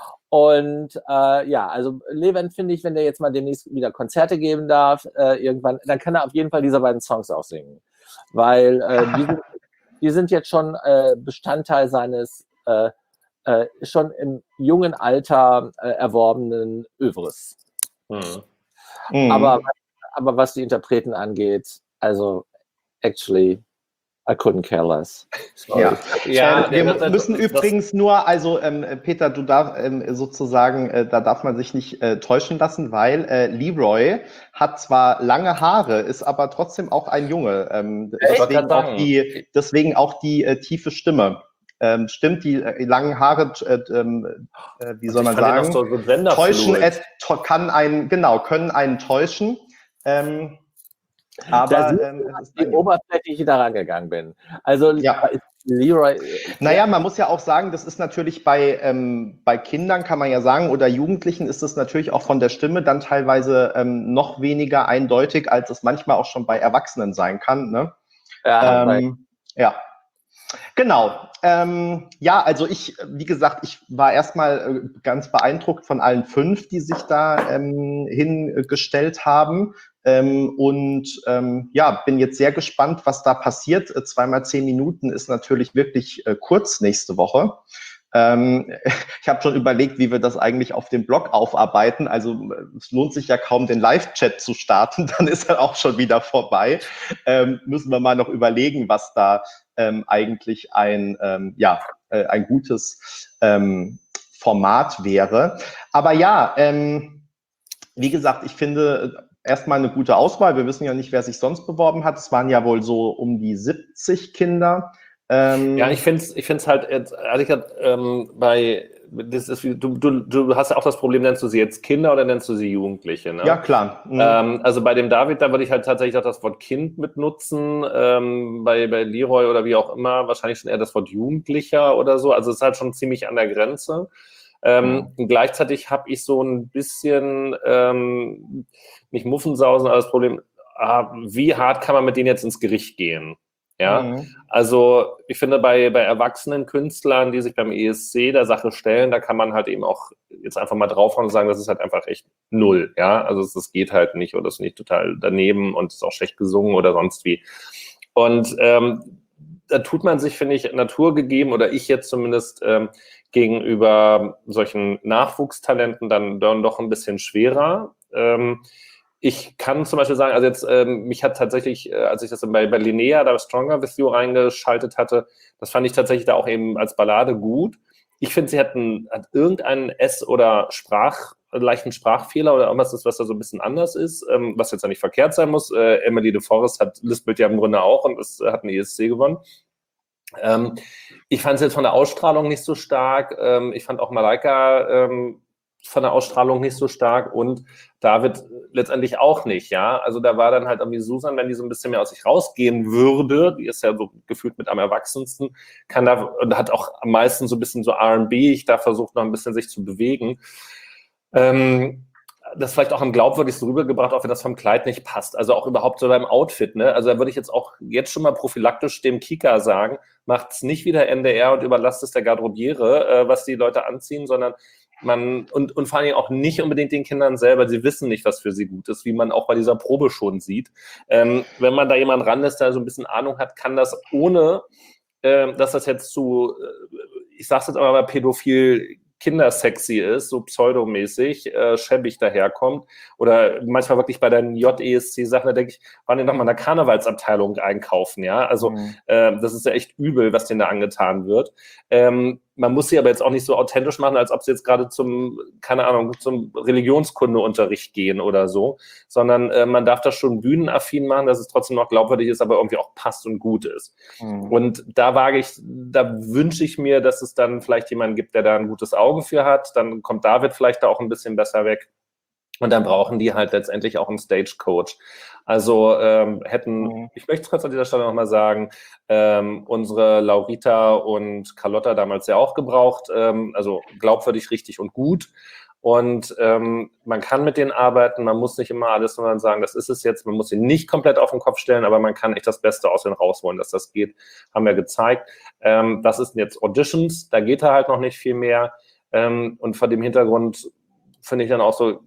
Und äh, ja, also Levent finde ich, wenn der jetzt mal demnächst wieder Konzerte geben darf, äh, irgendwann, dann kann er auf jeden Fall diese beiden Songs auch singen. Weil äh, die, sind, die sind jetzt schon äh, Bestandteil seines äh, äh, schon im jungen Alter äh, erworbenen Övres. Hm. Mhm. Aber, aber was die Interpreten angeht, also actually, I couldn't care less. Sorry. Ja, Ja, ähm, wir das- das- müssen das- übrigens nur, also ähm, Peter, du darfst ähm, sozusagen, äh, da darf man sich nicht äh, täuschen lassen, weil äh, Leroy hat zwar lange Haare, ist aber trotzdem auch ein Junge. Ähm, Ich wollte deswegen, grad auch sagen. die, deswegen auch die äh, tiefe Stimme. Ähm, stimmt, die äh, langen Haare, äh, ähm, äh, wie soll Ich man fand den sagen, auch so, so genderfluid. täuschen, et, to, kann einen, genau, können einen täuschen. Ähm, Da aber siehst ähm, du, es ist wie ein Junge. oberflächlich ich da rangegangen bin. Also Ja. Leroy. Naja, man muss ja auch sagen, das ist natürlich bei, ähm, bei Kindern, kann man ja sagen, oder Jugendlichen ist es natürlich auch von der Stimme dann teilweise ähm, noch weniger eindeutig, als es manchmal auch schon bei Erwachsenen sein kann. Ne? Ja, Ähm, ja. Genau. Ähm, ja, also ich, wie gesagt, ich war erstmal äh, ganz beeindruckt von allen fünf, die sich da ähm, hingestellt haben. Ähm, und ähm, ja, bin jetzt sehr gespannt, was da passiert. Äh, zweimal zehn Minuten ist natürlich wirklich äh, kurz nächste Woche. Ähm, ich habe schon überlegt, wie wir das eigentlich auf dem Blog aufarbeiten. Also es lohnt sich ja kaum, den Live-Chat zu starten, dann ist er auch schon wieder vorbei. Ähm, müssen wir mal noch überlegen, was da ähm, eigentlich ein, ähm, ja, äh, ein gutes ähm, Format wäre. Aber ja, ähm, wie gesagt, ich finde erstmal eine gute Auswahl. Wir wissen ja nicht, wer sich sonst beworben hat. Es waren ja wohl so um die siebzig Kinder. Ähm, Ja, ich finde es ich find's halt, jetzt, ehrlich gesagt, ähm, bei, das ist, wie- du, du, du hast ja auch das Problem, nennst du sie jetzt Kinder oder nennst du sie Jugendliche? Ne? ja, klar. Mhm. Ähm, also bei dem David, da würde ich halt tatsächlich auch das Wort Kind mit nutzen. Ähm, bei, bei Leroy oder wie auch immer, wahrscheinlich schon eher das Wort Jugendlicher oder so. Also es ist halt schon ziemlich an der Grenze. Ähm, Mhm. Gleichzeitig habe ich so ein bisschen, ähm, nicht Muffensausen, aber das Problem, ah, wie hart kann man mit denen jetzt ins Gericht gehen? Ja, Mhm. also ich finde, bei, bei erwachsenen Künstlern, die sich beim E S C der Sache stellen, da kann man halt eben auch jetzt einfach mal draufhauen und sagen, das ist halt einfach echt null. Ja, also das geht halt nicht oder das ist nicht total daneben und ist auch schlecht gesungen oder sonst wie. Und ähm, da tut man sich, finde ich, naturgegeben oder ich jetzt zumindest ähm, gegenüber solchen Nachwuchstalenten dann, dann doch ein bisschen schwerer. Ähm, Ich kann zum Beispiel sagen, also jetzt, ähm, mich hat tatsächlich, äh, als ich das bei, bei Linnea, da Stronger With You reingeschaltet hatte, das fand ich tatsächlich da auch eben als Ballade gut. Ich finde, sie hat, einen, hat irgendeinen S- oder Sprach, leichten Sprachfehler oder irgendwas, ist, was da so ein bisschen anders ist, ähm, was jetzt ja nicht verkehrt sein muss. Äh, Emily de Forest hat lispelt ja im Grunde auch und ist, hat einen E S C gewonnen. Ähm, ich fand es jetzt von der Ausstrahlung nicht so stark. Ähm, ich fand auch Malaika ähm, von der Ausstrahlung nicht so stark und David letztendlich auch nicht, ja. Also da war dann halt irgendwie Susan, wenn die so ein bisschen mehr aus sich rausgehen würde, die ist ja so gefühlt mit am erwachsensten, kann da und hat auch am meisten so ein bisschen so R and B, ich da versucht noch ein bisschen sich zu bewegen. Ähm, das vielleicht auch am glaubwürdigsten rübergebracht, auch wenn das vom Kleid nicht passt. Also auch überhaupt so beim Outfit. Ne? Also da würde ich jetzt auch jetzt schon mal prophylaktisch dem Kika sagen, macht's nicht wieder N D R und überlasst es der Garderobiere, äh, was die Leute anziehen, sondern man, und, und vor allem auch nicht unbedingt den Kindern selber, sie wissen nicht, was für sie gut ist, wie man auch bei dieser Probe schon sieht. Ähm, wenn man da jemand ran ist, der so ein bisschen Ahnung hat, kann das ohne, äh, dass das jetzt zu, äh, ich sag's jetzt aber mal, pädophil kindersexy ist, so pseudomäßig, äh, schäbig daherkommt. Oder manchmal wirklich bei den J E S C-Sachen, da denke ich, waren die noch mal in der Karnevalsabteilung einkaufen, ja? Also Mhm. äh, das ist ja echt übel, was denen da angetan wird. Ähm, man muss sie aber jetzt auch nicht so authentisch machen, als ob sie jetzt gerade zum, keine Ahnung, zum Religionskundeunterricht gehen oder so, sondern äh, man darf das schon bühnenaffin machen, dass es trotzdem noch glaubwürdig ist, aber irgendwie auch passt und gut ist. Mhm. Und da wage ich, da wünsche ich mir, dass es dann vielleicht jemanden gibt, der da ein gutes Auge für hat. Dann kommt David vielleicht da auch ein bisschen besser weg. Und dann brauchen die halt letztendlich auch einen Stage-Coach. Also ähm, hätten, Mhm. ich möchte es kurz an dieser Stelle nochmal sagen, ähm, unsere Laurita und Carlotta damals ja auch gebraucht, ähm, also glaubwürdig, richtig und gut. Und ähm, man kann mit denen arbeiten, man muss nicht immer alles nur sagen, das ist es jetzt, man muss sie nicht komplett auf den Kopf stellen, aber man kann echt das Beste aus denen rausholen, dass das geht, haben wir gezeigt. Ähm, das ist jetzt Auditions, da geht da halt noch nicht viel mehr. Ähm, und vor dem Hintergrund finde ich dann auch so,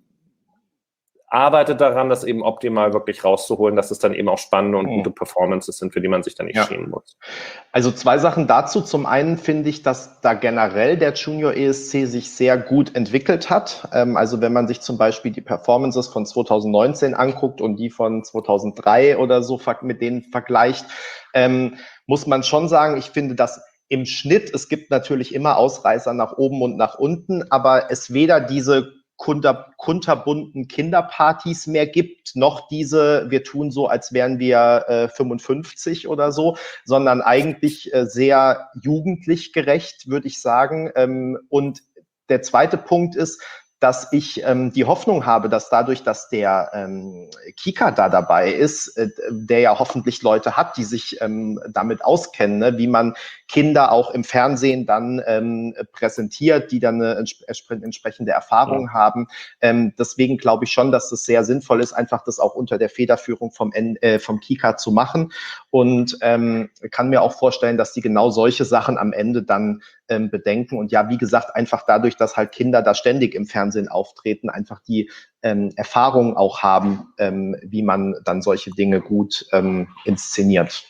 arbeitet daran, das eben optimal wirklich rauszuholen, dass es dann eben auch spannende und Mhm. gute Performances sind, für die man sich dann nicht Ja. schämen muss. Also zwei Sachen dazu. Zum einen finde ich, dass da generell der Junior E S C sich sehr gut entwickelt hat. Ähm, also wenn man sich zum Beispiel die Performances von zwanzig neunzehn anguckt und die von zweitausenddrei oder so mit denen vergleicht, ähm, muss man schon sagen, ich finde, dass im Schnitt, es gibt natürlich immer Ausreißer nach oben und nach unten, aber es weder diese kunter, kunterbunten Kinderpartys mehr gibt, noch diese, wir tun so, als wären wir äh, fünfundfünfzig oder so, sondern eigentlich äh, sehr jugendlich gerecht, würde ich sagen. Ähm, und der zweite Punkt ist, dass ich ähm, die Hoffnung habe, dass dadurch, dass der ähm, Kika da dabei ist, äh, der ja hoffentlich Leute hat, die sich ähm, damit auskennen, ne, wie man Kinder auch im Fernsehen dann ähm, präsentiert, die dann eine entsp entsprechende Erfahrung ja. haben. Ähm, deswegen glaube ich schon, dass es sehr sinnvoll ist, einfach das auch unter der Federführung vom, äh, vom Kika zu machen. Und ähm, kann mir auch vorstellen, dass die genau solche Sachen am Ende dann ähm, bedenken. Und ja, wie gesagt, einfach dadurch, dass halt Kinder da ständig im Fernsehen auftreten, einfach die ähm, Erfahrung auch haben, ähm, wie man dann solche Dinge gut ähm, inszeniert.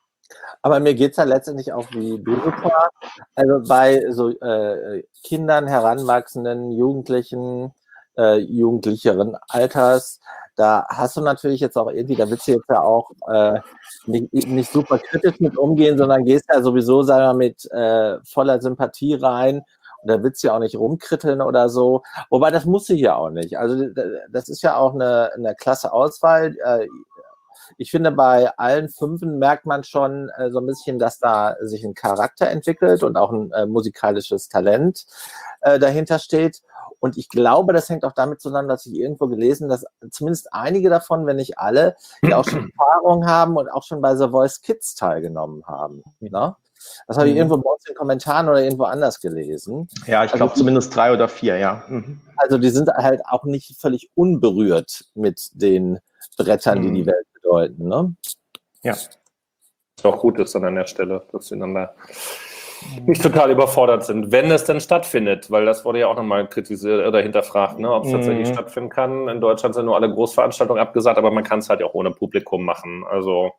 Aber mir geht's ja letztendlich auch wie du vor. Also bei so äh, Kindern, Heranwachsenden, Jugendlichen, äh, jugendlicheren Alters, da hast du natürlich jetzt auch irgendwie, da willst du jetzt ja auch äh, nicht, nicht super kritisch mit umgehen, sondern gehst ja sowieso, sagen wir, mit äh, voller Sympathie rein. Und da willst du ja auch nicht rumkritteln oder so. Wobei, das musst du hier auch nicht. Also das ist ja auch eine, eine klasse Auswahl. Äh, Ich finde, bei allen Fünfen merkt man schon äh, so ein bisschen, dass da sich ein Charakter entwickelt und auch ein äh, musikalisches Talent äh, dahinter steht. Und ich glaube, das hängt auch damit zusammen, dass ich irgendwo gelesen, dass zumindest einige davon, wenn nicht alle, ja auch schon Erfahrung haben und auch schon bei The Voice Kids teilgenommen haben. Ne? Das habe ich irgendwo bei uns in den Kommentaren oder irgendwo anders gelesen. Ja, ich glaube also, zumindest drei oder vier, ja. Mhm. Also die sind halt auch nicht völlig unberührt mit den Brettern, die die Welt bedeuten, ne? Ja. Was auch gut ist dann an der Stelle, dass sie dann da nicht total überfordert sind, wenn es denn stattfindet, weil das wurde ja auch nochmal kritisiert oder hinterfragt, ne, ob es mhm. tatsächlich stattfinden kann. In Deutschland sind nur alle Großveranstaltungen abgesagt, aber man kann es halt auch ohne Publikum machen. Also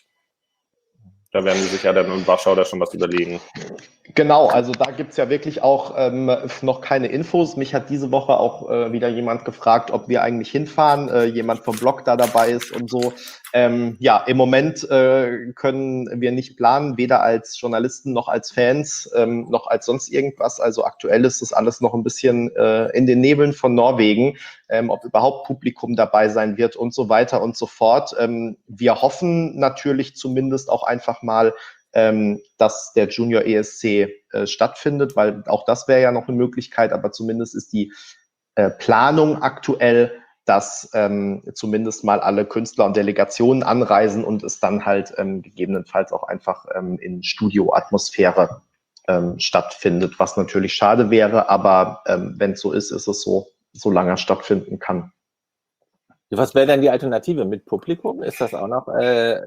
da werden sie sich ja dann in Warschau da schon was überlegen. Genau, also da gibt es ja wirklich auch ähm, noch keine Infos. Mich hat diese Woche auch äh, wieder jemand gefragt, ob wir eigentlich hinfahren, äh, jemand vom Blog da dabei ist und so. Ähm, ja, im Moment äh, können wir nicht planen, weder als Journalisten noch als Fans, ähm, noch als sonst irgendwas. Also aktuell ist das alles noch ein bisschen äh, in den Nebeln von Norwegen, ähm, ob überhaupt Publikum dabei sein wird und so weiter und so fort. Ähm, wir hoffen natürlich zumindest auch einfach mal, ähm, dass der Junior E S C äh, stattfindet, weil auch das wäre ja noch eine Möglichkeit, aber zumindest ist die äh, Planung aktuell, dass ähm, zumindest mal alle Künstler und Delegationen anreisen und es dann halt ähm, gegebenenfalls auch einfach ähm, in Studioatmosphäre ähm, stattfindet, was natürlich schade wäre, aber ähm, wenn es so ist, ist es so. solange er stattfinden kann. Was wäre denn die Alternative mit Publikum? Ist das auch noch? Äh,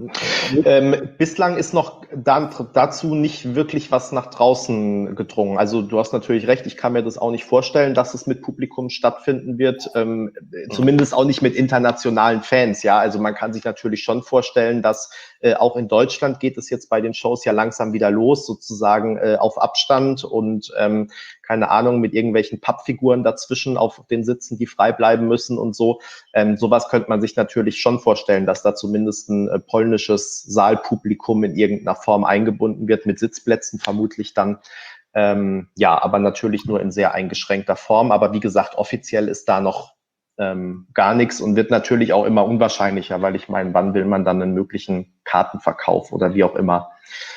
ähm, bislang ist noch da, dazu nicht wirklich was nach draußen gedrungen. Also du hast natürlich recht, ich kann mir das auch nicht vorstellen, dass es mit Publikum stattfinden wird. Ähm, zumindest auch nicht mit internationalen Fans. Ja, also man kann sich natürlich schon vorstellen, dass äh, auch in Deutschland geht es jetzt bei den Shows ja langsam wieder los, sozusagen äh, auf Abstand und ähm, keine Ahnung, mit irgendwelchen Pappfiguren dazwischen auf den Sitzen, die frei bleiben müssen und so. Ähm, sowas könnte man sich natürlich schon vorstellen, dass da zumindest ein äh, polnisches Saalpublikum in irgendeiner Form eingebunden wird, mit Sitzplätzen vermutlich dann. Ähm, ja, aber natürlich nur in sehr eingeschränkter Form. Aber wie gesagt, offiziell ist da noch ähm, gar nichts und wird natürlich auch immer unwahrscheinlicher, weil ich meine, wann will man dann einen möglichen Kartenverkauf oder wie auch immer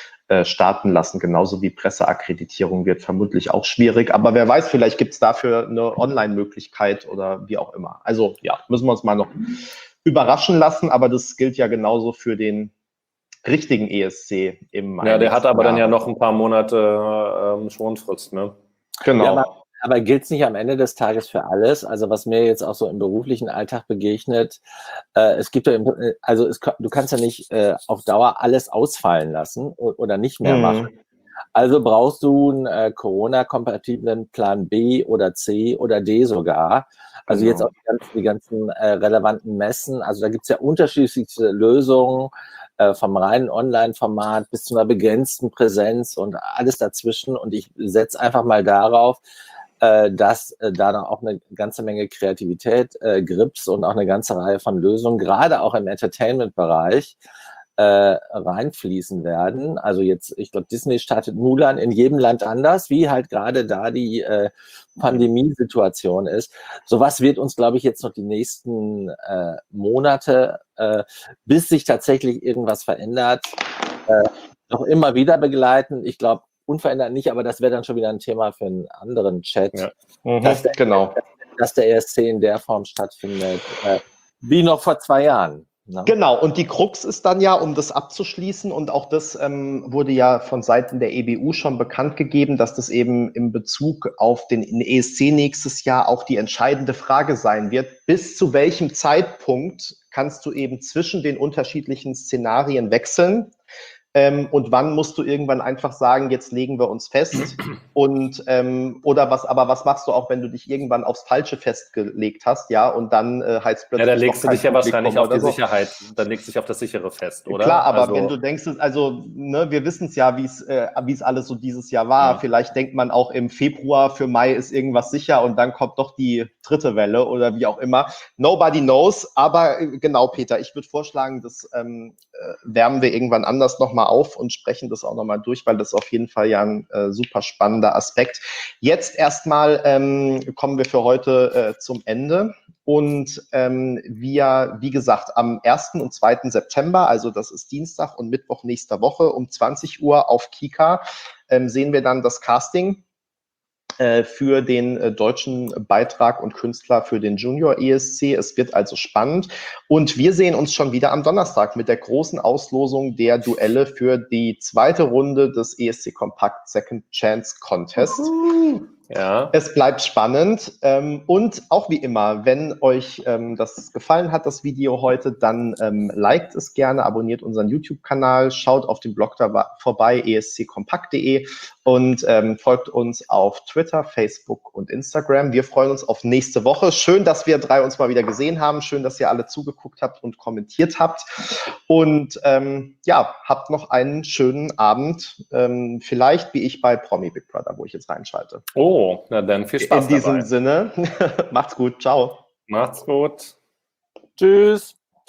starten lassen, genauso wie Presseakkreditierung wird vermutlich auch schwierig, aber wer weiß, vielleicht gibt es dafür eine Online-Möglichkeit oder wie auch immer. Also ja, müssen wir uns mal noch überraschen lassen, aber das gilt ja genauso für den richtigen E S C im Mai. Ja, der hat aber Jahr. Dann ja noch ein paar Monate ähm, Schonfrist, ne? Genau. Ja, aber aber gilt es nicht am Ende des Tages für alles? Also was mir jetzt auch so im beruflichen Alltag begegnet, äh, es gibt ja, im, also es, du kannst ja nicht äh, auf Dauer alles ausfallen lassen oder nicht mehr mhm. machen. Also brauchst du einen äh, Corona-kompatiblen Plan B oder C oder D sogar. Also genau. Jetzt auch die ganzen, die ganzen äh, relevanten Messen. Also da gibt es ja unterschiedlichste Lösungen äh, vom reinen Online-Format bis zu einer begrenzten Präsenz und alles dazwischen. Und ich setze einfach mal darauf, äh, dass äh, da noch auch eine ganze Menge Kreativität, äh, Grips und auch eine ganze Reihe von Lösungen, gerade auch im Entertainment-Bereich, äh, reinfließen werden. Also jetzt, ich glaube, Disney startet Mulan in jedem Land anders, wie halt gerade da die äh, Pandemiesituation ist. Sowas wird uns, glaube ich, jetzt noch die nächsten äh, Monate, äh, bis sich tatsächlich irgendwas verändert, äh, noch immer wieder begleiten. Ich glaube, unverändert nicht, aber das wäre dann schon wieder ein Thema für einen anderen Chat. Ja. Mhm, dass, der, genau. dass der E S C in der Form stattfindet, äh, wie noch vor zwei Jahren. Ne? Genau, und die Krux ist dann ja, um das abzuschließen, und auch das ähm, wurde ja von Seiten der E B U schon bekannt gegeben, dass das eben in Bezug auf den E S C nächstes Jahr auch die entscheidende Frage sein wird. Bis zu welchem Zeitpunkt kannst du eben zwischen den unterschiedlichen Szenarien wechseln? Ähm, und wann musst du irgendwann einfach sagen, jetzt legen wir uns fest und ähm, oder was, aber was machst du auch, wenn du dich irgendwann aufs Falsche festgelegt hast, ja, und dann äh, heißt plötzlich. Ja, dann legst du dich ja wahrscheinlich auf die so. Sicherheit, dann legst du dich auf das Sichere fest, oder? Klar, aber also, wenn du denkst, also ne, wir wissen es ja, wie es äh, wie es alles so dieses Jahr war. Ja. Vielleicht denkt man auch im Februar, für Mai ist irgendwas sicher und dann kommt doch die dritte Welle oder wie auch immer. Nobody knows, aber äh, genau, Peter, ich würde vorschlagen, das ähm, äh, wärmen wir irgendwann anders nochmal auf und sprechen das auch nochmal durch, weil das auf jeden Fall ja ein äh, super spannender Aspekt. Jetzt erstmal ähm, kommen wir für heute äh, zum Ende und ähm, wir, wie gesagt, am ersten und zweiten September, also das ist Dienstag und Mittwoch nächster Woche um zwanzig Uhr auf Kika, ähm, sehen wir dann das Casting für den äh, deutschen Beitrag und Künstler für den Junior E S C. Es wird also spannend. Und wir sehen uns schon wieder am Donnerstag mit der großen Auslosung der Duelle für die zweite Runde des E S C Kompakt Second Chance Contest. Uhu. Ja. Es bleibt spannend. Ähm, und auch wie immer, wenn euch ähm, das gefallen hat, das Video heute, dann ähm, liked es gerne, abonniert unseren YouTube-Kanal, schaut auf dem Blog da vorbei, e s c kompakt punkt de, und ähm, folgt uns auf Twitter, Facebook und Instagram. Wir freuen uns auf nächste Woche. Schön, dass wir drei uns mal wieder gesehen haben. Schön, dass ihr alle zugeguckt habt und kommentiert habt. Und ähm, ja, habt noch einen schönen Abend. Ähm, vielleicht wie ich bei Promi Big Brother, wo ich jetzt reinschalte. Oh, na dann viel Spaß In diesem dabei. Sinne, macht's gut. Ciao. Macht's gut. Tschüss.